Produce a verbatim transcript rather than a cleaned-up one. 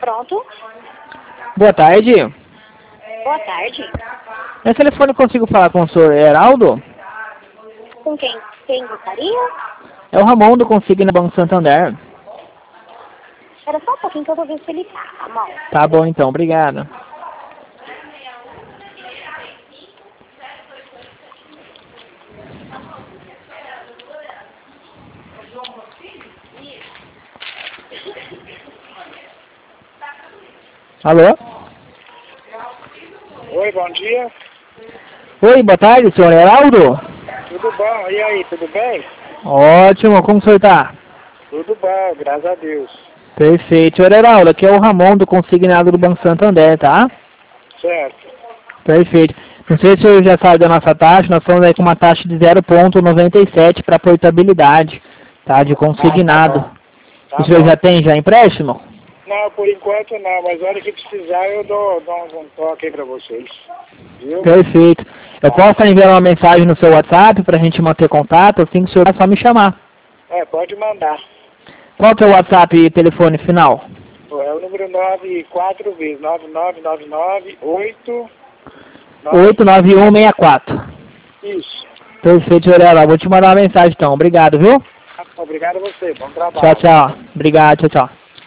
Pronto. Boa tarde. Boa tarde. Nesse telefone eu consigo falar com o senhor Heraldo? Com quem? Quem gostaria? É o Ramon do Consigna Banco Santander. Espera só um pouquinho que eu vou ver se ele tá, Ramon. Tá bom então, obrigado. Alô? Oi, bom dia. Oi, boa tarde, senhor Heraldo? Tudo bom? E aí, tudo bem? Ótimo, como o senhor tá? Tudo bom, graças a Deus. Perfeito. Senhor Heraldo, aqui é o Ramon do Consignado do Banco Santander, tá? Certo. Perfeito. Não sei se o senhor já sabe da nossa taxa, nós estamos aí com uma taxa de zero vírgula noventa e sete para portabilidade, tá? De consignado. Ah, tá bom. Tá O senhor bom. já tem já empréstimo? Não, por enquanto não, mas na hora que precisar eu dou, dou um, um toque aí pra vocês. Viu? Perfeito. Eu posso enviar uma mensagem no seu WhatsApp para a gente manter contato, assim que o senhor é só me chamar. É, pode mandar. Qual é o seu WhatsApp e telefone final? É o número nove quatro vezes nove nove nove nove oito oito nove um seis quatro. Isso. Perfeito, senhor Heraldo. Vou te mandar uma mensagem então. Obrigado, viu? Obrigado a você. Bom trabalho. Tchau, tchau. Obrigado, tchau, tchau.